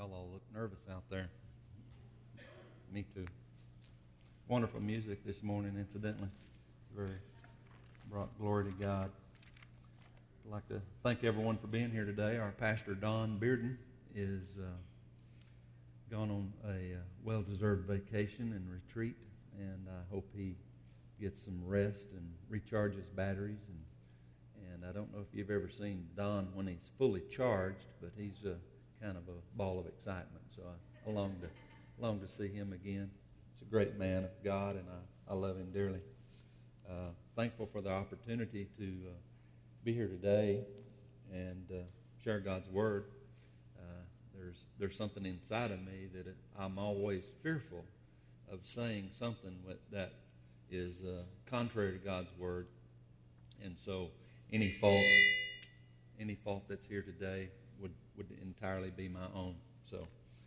Y'all all look nervous out there. Me too. Wonderful music this morning, incidentally. Very brought glory to God. I'd like to thank everyone for being here today. Our pastor, Don Bearden, is gone on a well-deserved vacation and retreat, and I hope he gets some rest and recharges batteries. And I don't know if you've ever seen Don when he's fully charged, but he's kind of a ball of excitement. So I long to see him again. He's a great man of God, and I love him dearly. Thankful for the opportunity to be here today and share God's Word. There's something inside of me that I'm always fearful of saying something that is contrary to God's Word. And so any fault that's here today would entirely be my own. So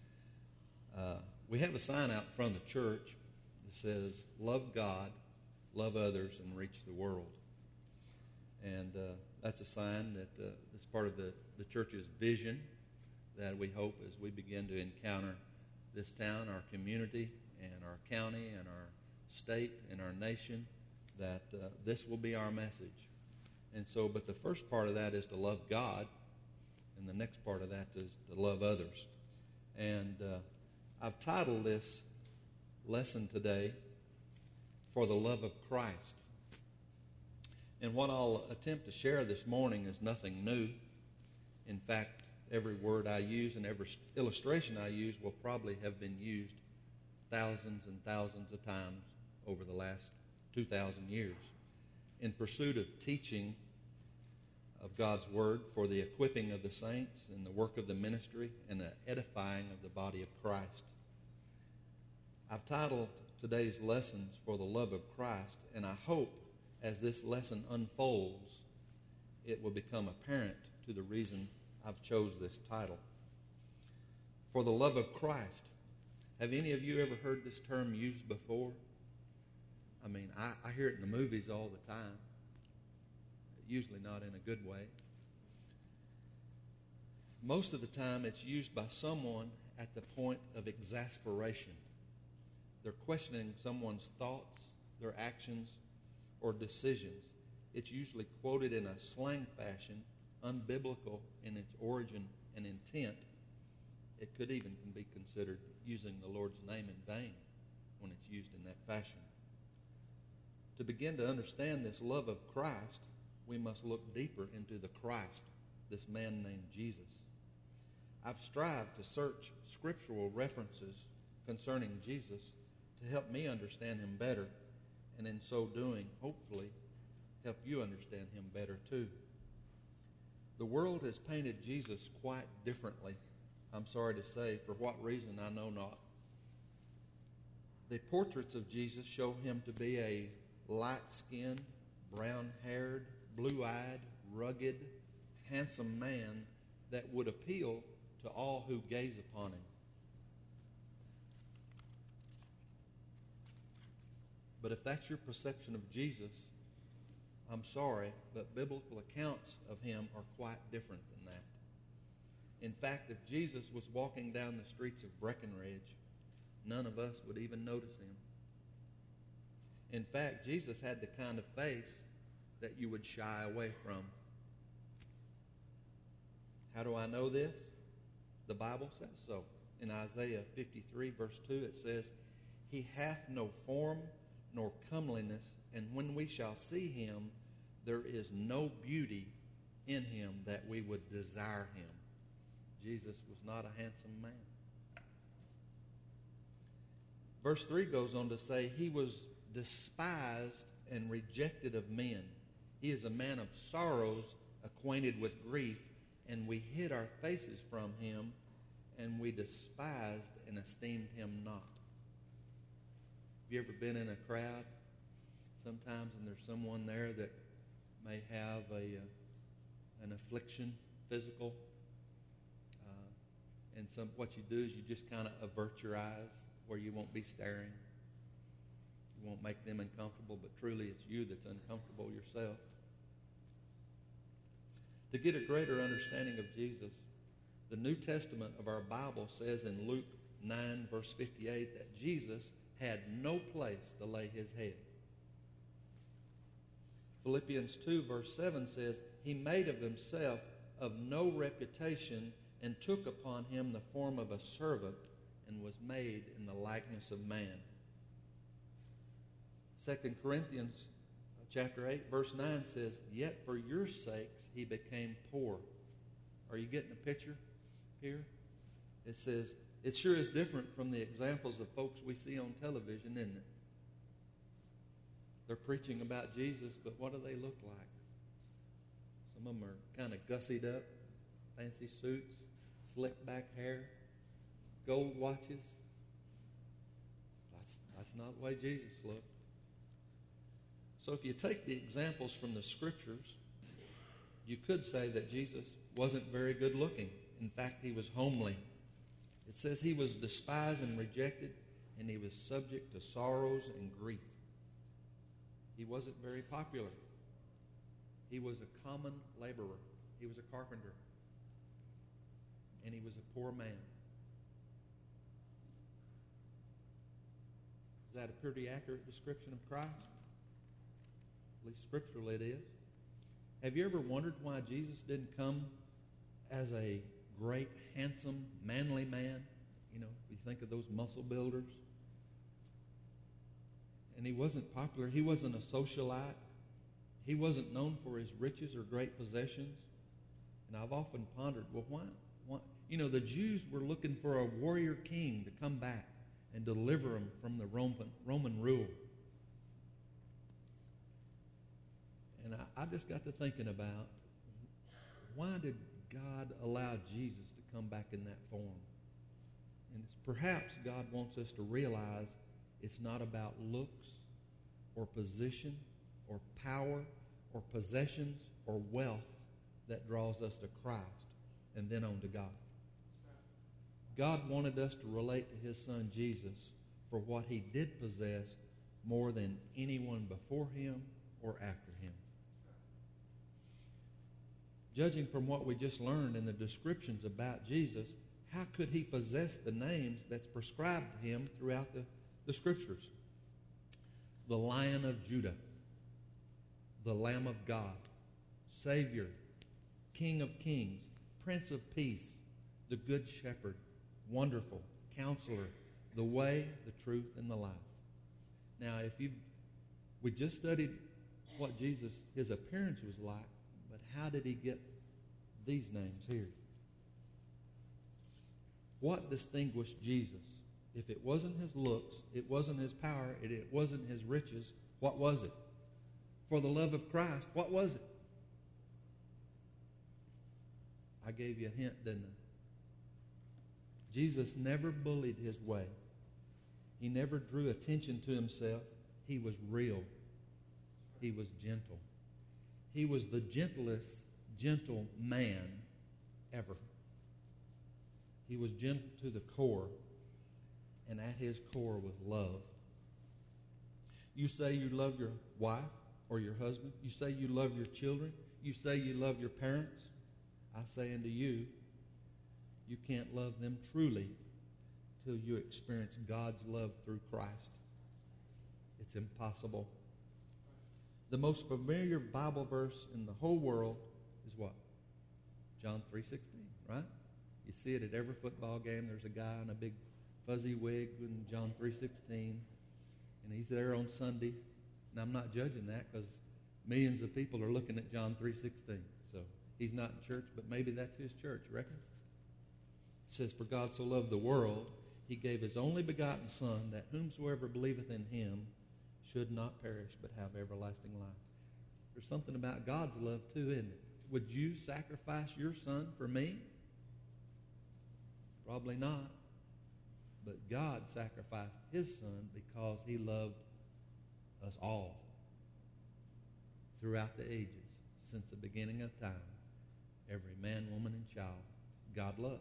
we have a sign out in front of the church that says, "Love God, love others, and reach the world." And that's a sign that is part of the church's vision that we hope as we begin to encounter this town, our community, and our county, and our state, and our nation, that this will be our message. And so, but the first part of that is to love God, and the next part of that is to love others. And I've titled this lesson today, "For the Love of Christ." And what I'll attempt to share this morning is nothing new. In fact, every word I use and every illustration I use will probably have been used thousands and thousands of times over the last 2,000 years in pursuit of teaching of God's Word for the equipping of the saints and the work of the ministry and the edifying of the body of Christ. I've titled today's lessons "For the Love of Christ," and I hope as this lesson unfolds, it will become apparent to the reason I've chose this title. For the love of Christ. Have any of you ever heard this term used before? I mean, I hear it in the movies all the time, usually not in a good way. Most of the time it's used by someone at the point of exasperation. They're questioning someone's thoughts, their actions, or decisions. It's usually quoted in a slang fashion, unbiblical in its origin and intent. It could even be considered using the Lord's name in vain when it's used in that fashion. To begin to understand this love of Christ, we must look deeper into the Christ, this man named Jesus. I've strived to search scriptural references concerning Jesus to help me understand him better, and in so doing, hopefully, help you understand him better too. The world has painted Jesus quite differently, I'm sorry to say. For what reason, I know not. The portraits of Jesus show him to be a light-skinned, brown-haired, blue-eyed, rugged, handsome man that would appeal to all who gaze upon him. But if that's your perception of Jesus, I'm sorry, but biblical accounts of him are quite different than that. In fact, if Jesus was walking down the streets of Breckenridge, none of us would even notice him. In fact, Jesus had the kind of face that you would shy away from. How do I know this? The Bible says so. In Isaiah 53, verse 2, it says, "He hath no form nor comeliness, and when we shall see him, there is no beauty in him that we would desire him." Jesus was not a handsome man. Verse 3 goes on to say, "He was despised and rejected of men. He is a man of sorrows, acquainted with grief, and we hid our faces from him, and we despised and esteemed him not." Have you ever been in a crowd sometimes and there's someone there that may have an affliction, physical, and what you do is you just kind of avert your eyes where you won't be staring. You won't make them uncomfortable, but truly it's you that's uncomfortable yourself. To get a greater understanding of Jesus, The New Testament of our Bible says in Luke 9, verse 58, that Jesus had no place to lay his head. Philippians 2, verse 7 says, he made of himself of no reputation and took upon him the form of a servant and was made in the likeness of man. 2 Corinthians chapter 8, verse 9 says, yet for your sakes he became poor. Are you getting a picture here? It says, it sure is different from the examples of folks we see on television, isn't it? They're preaching about Jesus, but what do they look like? Some of them are kind of gussied up, fancy suits, slick back hair, gold watches. That's not the way Jesus looked. So if you take the examples from the Scriptures, you could say that Jesus wasn't very good looking. In fact, he was homely. It says he was despised and rejected, and he was subject to sorrows and grief. He wasn't very popular. He was a common laborer. He was a carpenter. And he was a poor man. Is that a pretty accurate description of Christ? At least scripturally it is. Have you ever wondered why Jesus didn't come as a great, handsome, manly man? You know, we think of those muscle builders. And he wasn't popular. He wasn't a socialite. He wasn't known for his riches or great possessions. And I've often pondered, well, why? You know, the Jews were looking for a warrior king to come back and deliver them from the Roman rule. And I just got to thinking about, why did God allow Jesus to come back in that form? And perhaps God wants us to realize it's not about looks or position or power or possessions or wealth that draws us to Christ and then on to God. God wanted us to relate to his son Jesus for what he did possess more than anyone before him or after him. Judging from what we just learned in the descriptions about Jesus, how could he possess the names that's prescribed to him throughout the Scriptures? The Lion of Judah, the Lamb of God, Savior, King of Kings, Prince of Peace, the Good Shepherd, Wonderful, Counselor, the Way, the Truth, and the Life. Now, we just studied what Jesus, his appearance was like, but how did he get these names here? What distinguished Jesus? If it wasn't his looks, it wasn't his power, it wasn't his riches, what was it? For the love of Christ, what was it? I gave you a hint, didn't I? Jesus never bullied his way. He never drew attention to himself. He was real. He was gentle. He was the gentlest gentle man ever. He was gentle to the core, and at his core was love. You say you love your wife or your husband. You say you love your children. You say you love your parents. I say unto you, you can't love them truly till you experience God's love through Christ. It's impossible. The most familiar Bible verse in the whole world is what? John 3:16, right? You see it at every football game. There's a guy in a big fuzzy wig in John 3:16, and he's there on Sunday. And I'm not judging that because millions of people are looking at John 3:16. So he's not in church, but maybe that's his church, reckon? It says, for God so loved the world, he gave his only begotten Son, that whomsoever believeth in him should not perish but have everlasting life. There's something about God's love too, isn't it? Would you sacrifice your son for me? Probably not. But God sacrificed his son because he loved us all throughout the ages, since the beginning of time. Every man, woman, and child God loves.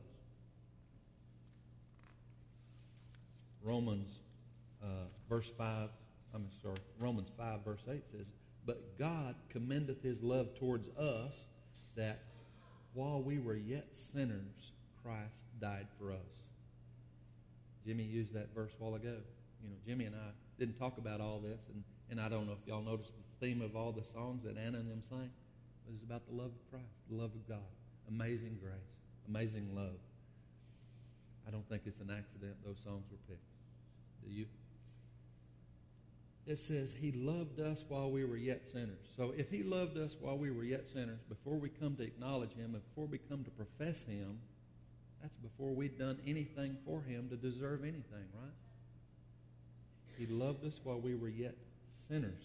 Romans 5, verse 8 says, but God commendeth his love towards us, that while we were yet sinners, Christ died for us. Jimmy used that verse a while ago. Jimmy and I didn't talk about all this, and I don't know if y'all noticed the theme of all the songs that Anna and them sang. It was about the love of Christ, the love of God, amazing grace, amazing love. I don't think it's an accident those songs were picked. Do you? It says he loved us while we were yet sinners. So if he loved us while we were yet sinners, before we come to acknowledge him, and before we come to profess him, that's before we'd done anything for him to deserve anything, right? He loved us while we were yet sinners.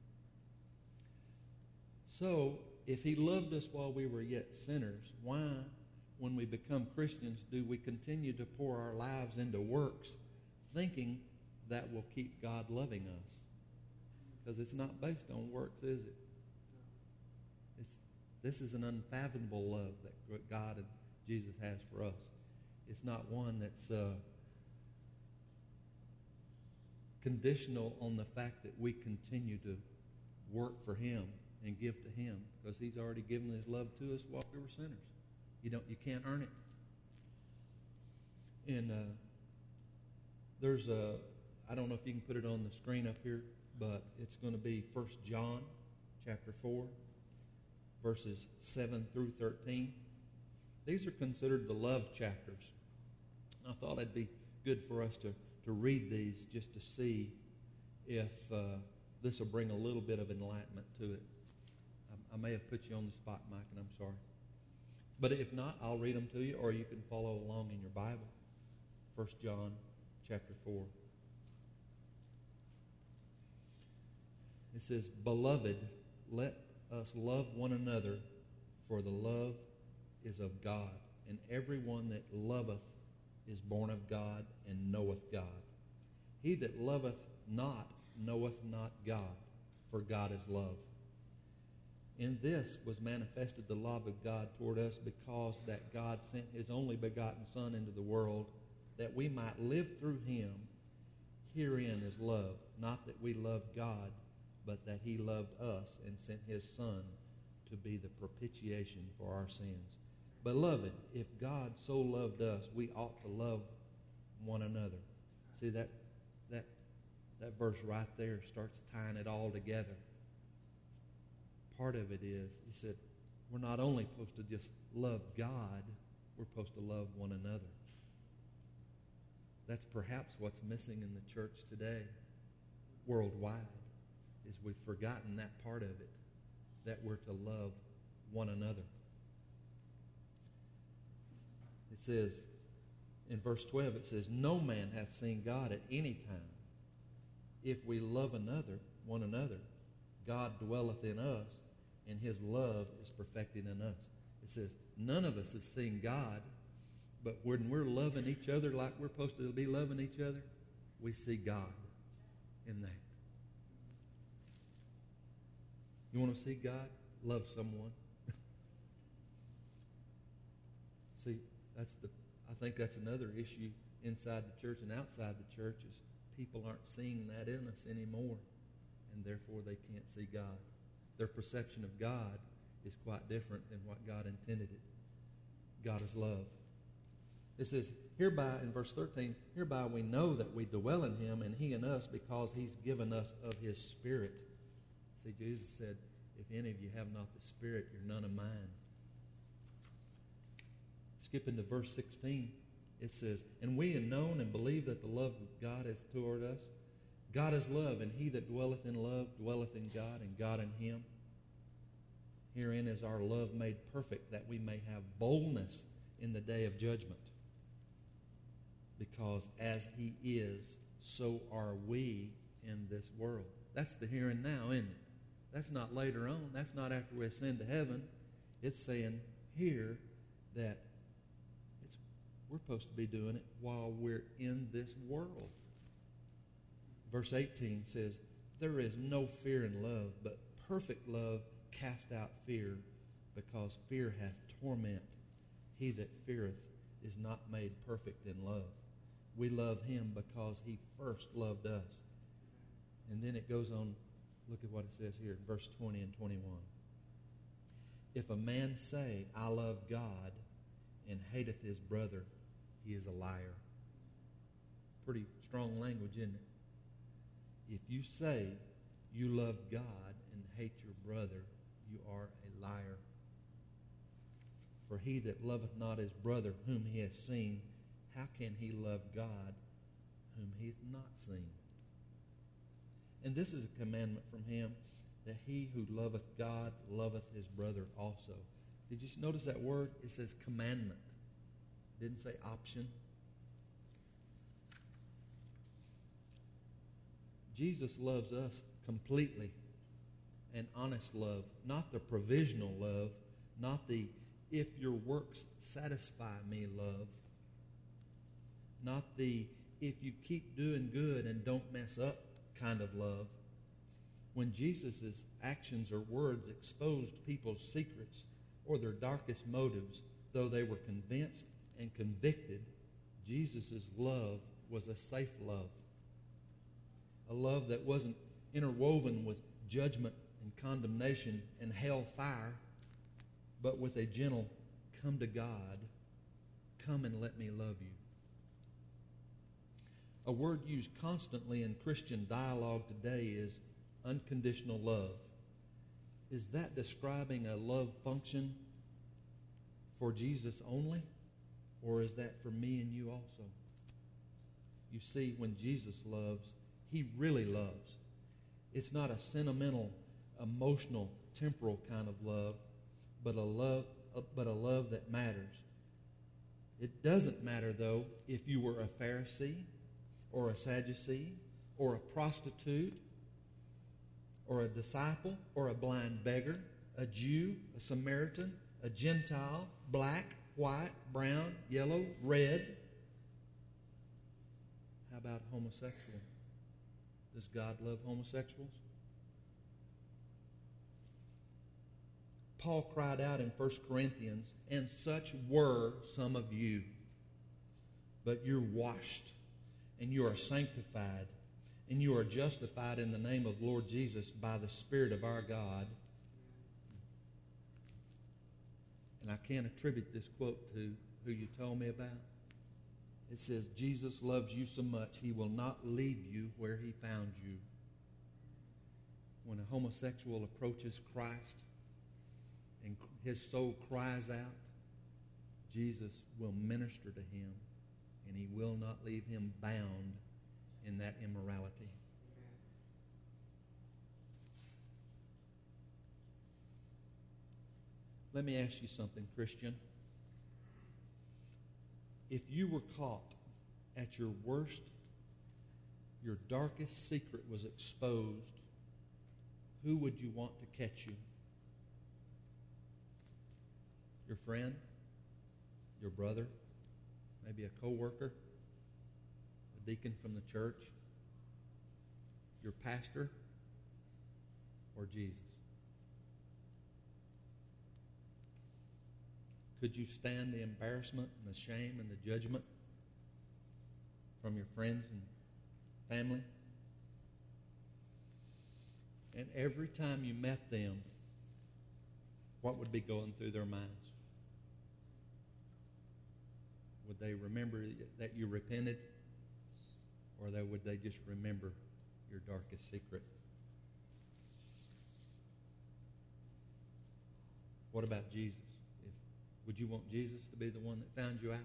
So if he loved us while we were yet sinners, why, when we become Christians, do we continue to pour our lives into works thinking that will keep God loving us? Because it's not based on works, is it? This is an unfathomable love that God and Jesus has for us. It's not one that's conditional on the fact that we continue to work for him and give to him, because he's already given his love to us while we were sinners. You can't earn it. And there's I don't know if you can put it on the screen up here, but it's going to be 1 John chapter 4, verses 7 through 13. These are considered the love chapters. I thought it'd be good for us to read these just to see if this will bring a little bit of enlightenment to it. I may have put you on the spot, Mike, and I'm sorry. But if not, I'll read them to you, or you can follow along in your Bible. 1 John chapter 4. It says, "Beloved, let us love one another, for the love is of God, and everyone that loveth is born of God and knoweth God. He that loveth not knoweth not God, for God is love. In this was manifested the love of God toward us, because that God sent his only begotten Son into the world, that we might live through him. Herein is love, not that we loved God, but that he loved us and sent his Son to be the propitiation for our sins. Beloved, if God so loved us, we ought to love one another." See, that verse right there starts tying it all together. Part of it is, he said, we're not only supposed to just love God, we're supposed to love one another. That's perhaps what's missing in the church today, worldwide, is we've forgotten that part of it, that we're to love one another. It says, in verse 12, it says, "No man hath seen God at any time. If we love one another, God dwelleth in us, and his love is perfected in us." It says, none of us has seen God, but when we're loving each other like we're supposed to be loving each other, we see God in that. You want to see God? Love someone. See, I think that's another issue inside the church and outside the church, is people aren't seeing that in us anymore, and therefore they can't see God. Their perception of God is quite different than what God intended it. God is love. It says, hereby, in verse 13, "Hereby we know that we dwell in him, and he in us, because he's given us of his Spirit." See, Jesus said, if any of you have not the Spirit, you're none of mine. Skipping to verse 16, it says, "And we have known and believe that the love of God is toward us. God is love, and he that dwelleth in love dwelleth in God, and God in him. Herein is our love made perfect, that we may have boldness in the day of judgment. Because as he is, so are we in this world." That's the here and now, isn't it? That's not later on. That's not after we ascend to heaven. It's saying here that we're supposed to be doing it while we're in this world. Verse 18 says, "There is no fear in love, but perfect love cast out fear, because fear hath torment. He that feareth is not made perfect in love. We love him because he first loved us." And then it goes on, look at what it says here, verse 20 and 21. "If a man say, I love God, and hateth his brother, he is a liar. Pretty strong language, isn't it? If you say you love God and hate your brother, you are a liar. For he that loveth not his brother whom he hath seen, how can he love God whom he hath not seen? And this is a commandment from him, that he who loveth God loveth his brother also. Did you notice that word? It says commandment. It didn't say option. Jesus loves us completely. An honest love, not the provisional love, not the if your works satisfy me love, not the if you keep doing good and don't mess up kind of love. When Jesus' actions or words exposed people's secrets or their darkest motives, though they were convinced and convicted, Jesus' love was a safe love. A love that wasn't interwoven with judgment and condemnation and hellfire, but with a gentle, come to God, come and let me love you. A word used constantly in Christian dialogue today is unconditional love. Is that describing a love function for Jesus only? Or is that for me and you also? You see, when Jesus loves, he really loves. It's not a sentimental, emotional, temporal kind of love, but a love that matters. It doesn't matter, though, if you were a Pharisee or a Sadducee or a prostitute or a disciple or a blind beggar, a Jew, a Samaritan, a Gentile, black, white, brown, yellow, red. How about homosexual? Does God love homosexuals? Paul cried out in 1 Corinthians, and such were some of you. But you're washed, and you are sanctified, and you are justified in the name of the Lord Jesus by the Spirit of our God. And I can't attribute this quote to who you told me about. It says, Jesus loves you so much, he will not leave you where he found you. When a homosexual approaches Christ and his soul cries out, Jesus will minister to him, and he will not leave him bound in that immorality. Let me ask you something, Christian. If you were caught at your worst, your darkest secret was exposed, who would you want to catch you? Your friend? Your brother? Maybe a co-worker? A deacon from the church? Your pastor? Or Jesus? Could you stand the embarrassment and the shame and the judgment from your friends and family? And every time you met them, what would be going through their minds? Would they remember that you repented? Or would they just remember your darkest secret? What about Jesus? Would you want Jesus to be the one that found you out?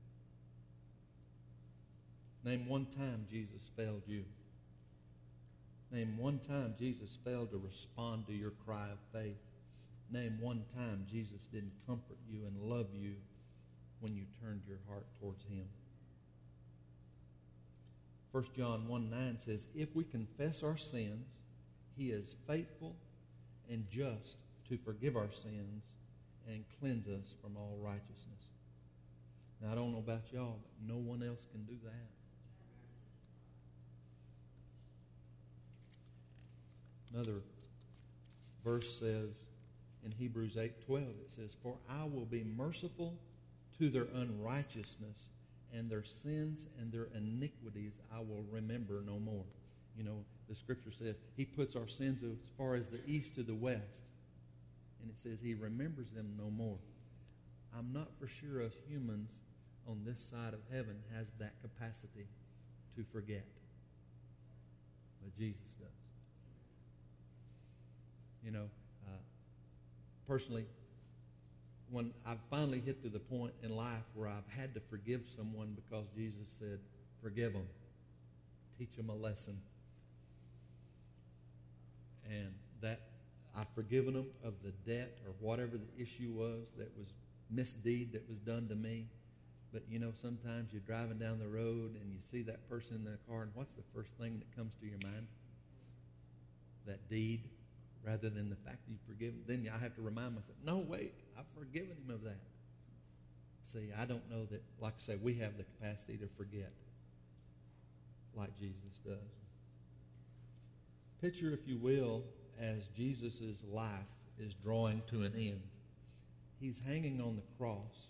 Name one time Jesus failed you. Name one time Jesus failed to respond to your cry of faith. Name one time Jesus didn't comfort you and love you when you turned your heart towards him. 1 John 1:9 says, if we confess our sins, he is faithful and just to forgive our sins and cleanse us from all righteousness. Now, I don't know about y'all, but no one else can do that. Another verse says in Hebrews 8:12, it says, for I will be merciful to their unrighteousness, and their sins and their iniquities I will remember no more. You know, the scripture says he puts our sins as far as the east to the west. And it says he remembers them no more. I'm not for sure us humans on this side of heaven has that capacity to forget. But Jesus does. You know, personally, when I've finally hit to the point in life where I've had to forgive someone because Jesus said, forgive them, teach them a lesson. And that I've forgiven them of the debt or whatever the issue was that was misdeed that was done to me. But, you know, sometimes you're driving down the road and you see that person in their car, and what's the first thing that comes to your mind? That deed, rather than the fact that you've forgiven. Then I have to remind myself, no, wait, I've forgiven him of that. See, I don't know that, like I say, we have the capacity to forget like Jesus does. Picture, if you will, as Jesus' life is drawing to an end. He's hanging on the cross.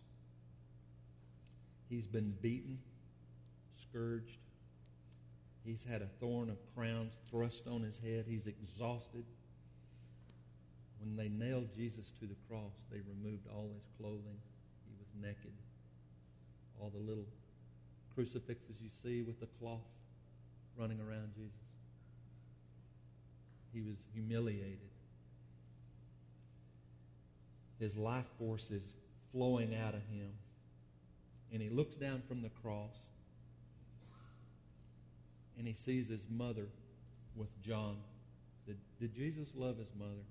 He's been beaten, scourged. He's had a thorn of crowns thrust on his head. He's exhausted. When they nailed Jesus to the cross, they removed all his clothing. He was naked. All the little crucifixes you see with the cloth running around Jesus. He was humiliated. His life force is flowing out of him. And he looks down from the cross and he sees his mother with John. Did Jesus love his mother?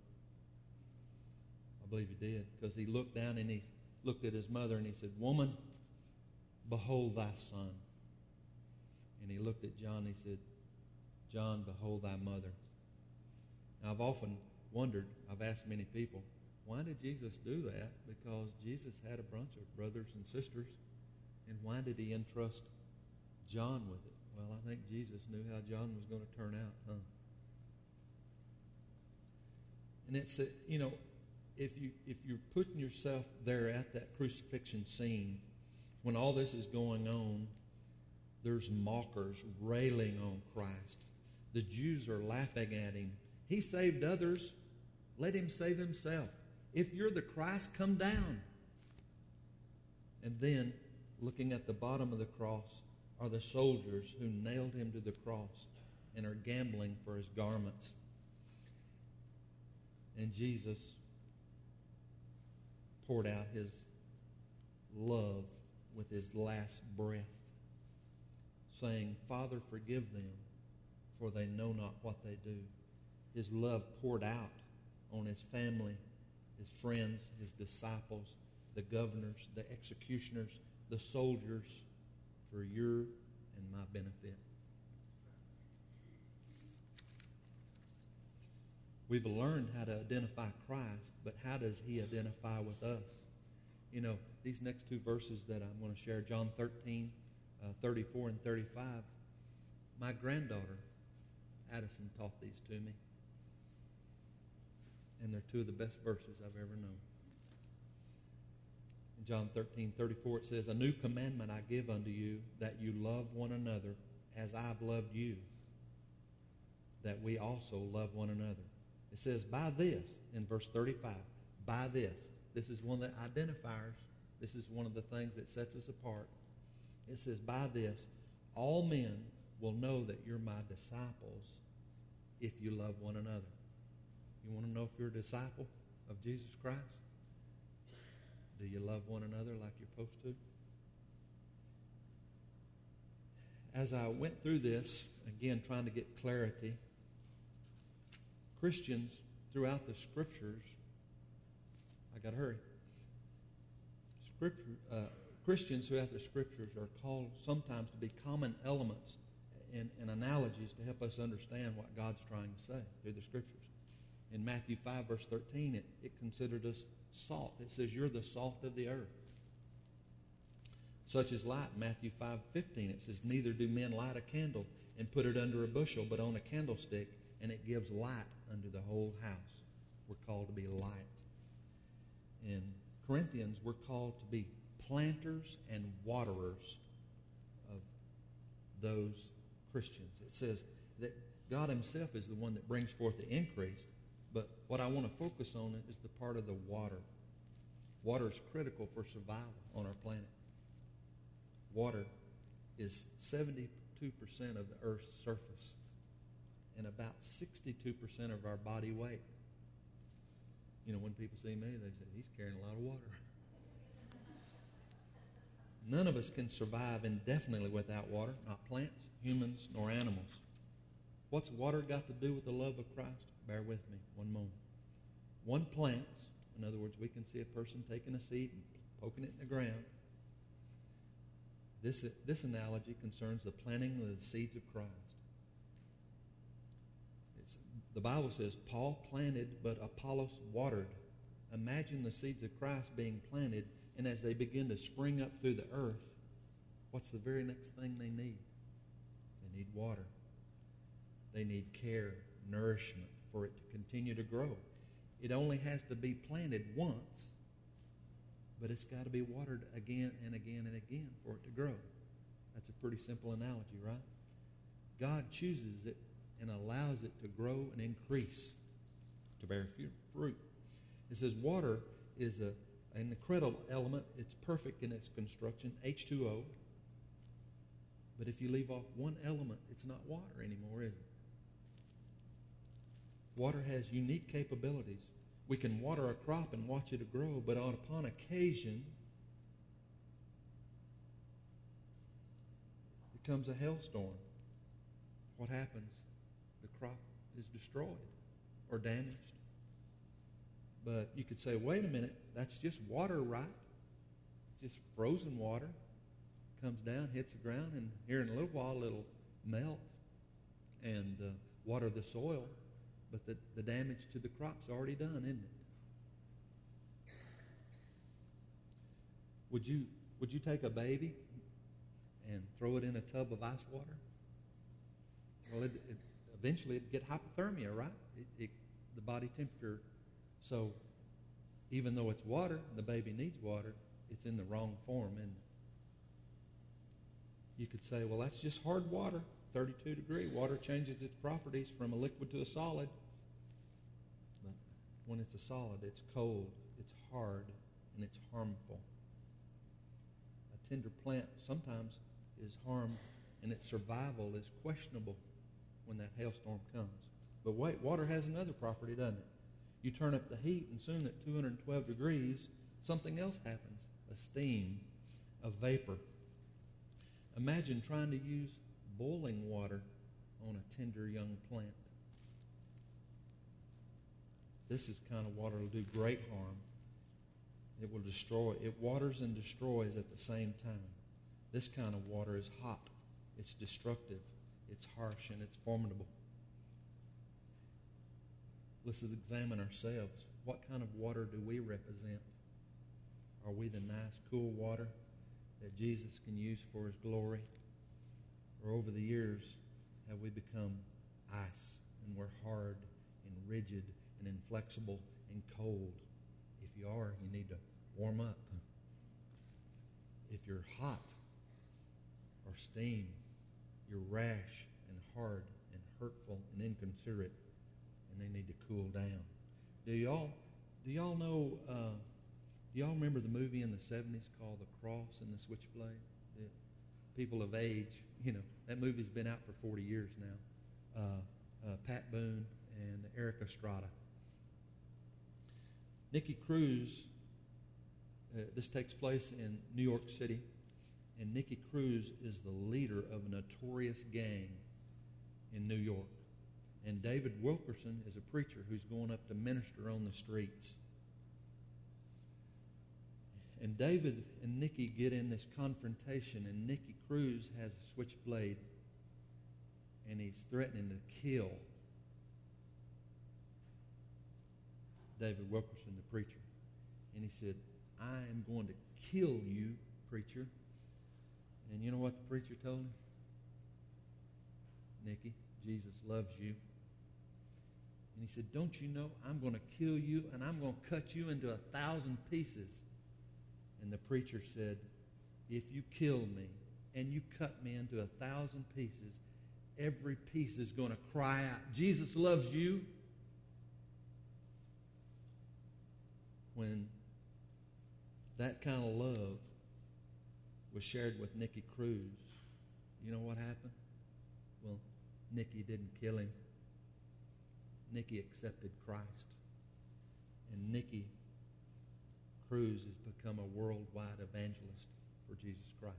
I believe he did, because he looked down and he looked at his mother and he said, woman, behold thy son. And he looked at John and he said, John, behold thy mother. Now, I've often wondered, I've asked many people, why did Jesus do that? Because Jesus had a bunch of brothers and sisters. And why did he entrust John with it? Well, I think Jesus knew how John was going to turn out, huh? And it's, you know, if you're putting yourself there at that crucifixion scene, when all this is going on, there's mockers railing on Christ. The Jews are laughing at him. He saved others. Let him save himself. If you're the Christ, come down. And then, looking at the bottom of the cross, are the soldiers who nailed him to the cross and are gambling for his garments. And Jesus poured out his love with his last breath, saying, Father, forgive them, for they know not what they do. His love poured out on his family, his friends, his disciples, the governors, the executioners, the soldiers, for your and my benefit. We've learned how to identify Christ, but how does he identify with us? You know, these next two verses that I'm going to share, John 13, 34 and 35, my granddaughter, Addison, taught these to me. And they're two of the best verses I've ever known. In John 13, 34, it says, a new commandment I give unto you, that you love one another as I've loved you, that we also love one another. It says, by this, in verse 35, by this. This is one of the identifiers. This is one of the things that sets us apart. It says, by this, all men will know that you're my disciples if you love one another. You want to know if you're a disciple of Jesus Christ? Do you love one another like you're supposed to? As I went through this, again, trying to get clarity, Christians throughout the Scriptures, I got to hurry. Christians throughout the Scriptures are called sometimes to be common elements and analogies to help us understand what God's trying to say through the Scriptures. In Matthew 5, verse 13, it considered us salt. It says, you're the salt of the earth. Such is light. Matthew 5:15, it says, neither do men light a candle and put it under a bushel, but on a candlestick, and it gives light unto the whole house. We're called to be light. In Corinthians, we're called to be planters and waterers of those Christians. It says that God himself is the one that brings forth the increase, but what I want to focus on is the part of the water. Water is critical for survival on our planet. Water is 72% of the Earth's surface and about 62% of our body weight. You know, when people see me, they say, he's carrying a lot of water. None of us can survive indefinitely without water, not plants, humans, nor animals. What's water got to do with the love of Christ? Bear with me one moment. One plants, in other words, we can see a person taking a seed and poking it in the ground. This analogy concerns the planting of the seeds of Christ. The Bible says, Paul planted, but Apollos watered. Imagine the seeds of Christ being planted, and as they begin to spring up through the earth, what's the very next thing they need? They need water. They need care, nourishment for it to continue to grow. It only has to be planted once, but it's got to be watered again and again and again for it to grow. That's a pretty simple analogy, right? God chooses it and allows it to grow and increase to bear fruit. It says water is an incredible element. It's perfect in its construction, H2O. But if you leave off one element, it's not water anymore, is it? Water has unique capabilities. We can water a crop and watch it grow, but upon occasion, it comes a hailstorm. What happens? The crop is destroyed or damaged. But you could say, wait a minute, that's just water, right? It's just frozen water. Comes down, hits the ground, and here in a little while it'll melt and water the soil. But the damage to the crop's already done, isn't it? Would you take a baby and throw it in a tub of ice water? Well, eventually it'd get hypothermia, right? The body temperature. So even though it's water, the baby needs water, it's in the wrong form, isn't it? You could say, well, that's just hard water. 32 degree. Water changes its properties from a liquid to a solid. But when it's a solid, it's cold, it's hard, and it's harmful. A tender plant sometimes is harmed, and its survival is questionable when that hailstorm comes. But wait, water has another property, doesn't it? You turn up the heat, and soon at 212 degrees, something else happens. A steam, a vapor. Imagine trying to use boiling water on a tender young plant. This is kind of water that will do great harm. It will destroy. It waters and destroys at the same time. This kind of water is hot. It's destructive. It's harsh, and it's formidable. Let's examine ourselves. What kind of water do we represent? Are we the nice, cool water that Jesus can use for His glory? Or over the years, have we become ice, and we're hard and rigid and inflexible and cold? If you are, you need to warm up. If you're hot or steam, you're rash and hard and hurtful and inconsiderate, and they need to cool down. Do y'all know? Do y'all remember the movie in the 70s called The Cross and the Switchblade? People of age, that movie's been out for 40 years now. Pat Boone and Eric Estrada. Nicky Cruz, this takes place in New York City, and Nicky Cruz is the leader of a notorious gang in New York. And David Wilkerson is a preacher who's going up to minister on the streets. And David and Nicky get in this confrontation, and Nicky Cruz has a switchblade, and he's threatening to kill David Wilkerson, the preacher. And he said, I am going to kill you, preacher. And you know what the preacher told him? Nicky, Jesus loves you. And he said, don't you know I'm going to kill you, and I'm going to cut you into 1,000 pieces? And the preacher said, if you kill me and you cut me into 1,000 pieces, every piece is going to cry out, Jesus loves you. When that kind of love was shared with Nicky Cruz, you know what happened? Well, Nicky didn't kill him. Nicky accepted Christ. And Nicky Cruz has become a worldwide evangelist for Jesus Christ.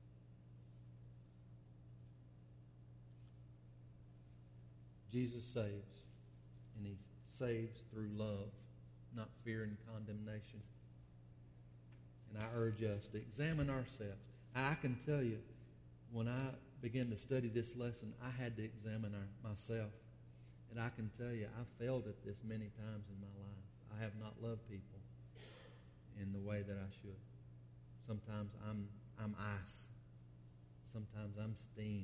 Jesus saves, and he saves through love, not fear and condemnation. And I urge us to examine ourselves. I can tell you, when I began to study this lesson, I had to examine myself. And I can tell you, I failed at this many times in my life. I have not loved people in the way that I should. Sometimes I'm ice. Sometimes I'm steam.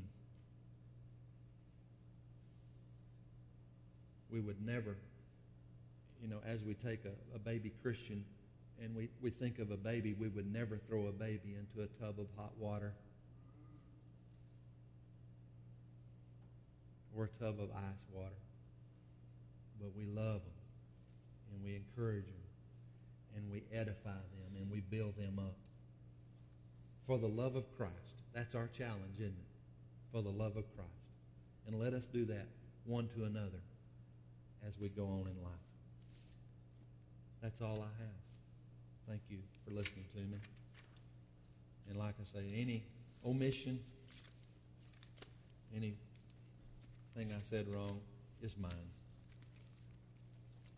We would never, as we take a baby Christian and we think of a baby, we would never throw a baby into a tub of hot water or a tub of ice water. But we love them, and we encourage them, and we edify them, and we build them up. For the love of Christ. That's our challenge, isn't it? For the love of Christ. And let us do that one to another as we go on in life. That's all I have. Thank you for listening to me. And like I say, any omission, anything I said wrong is mine.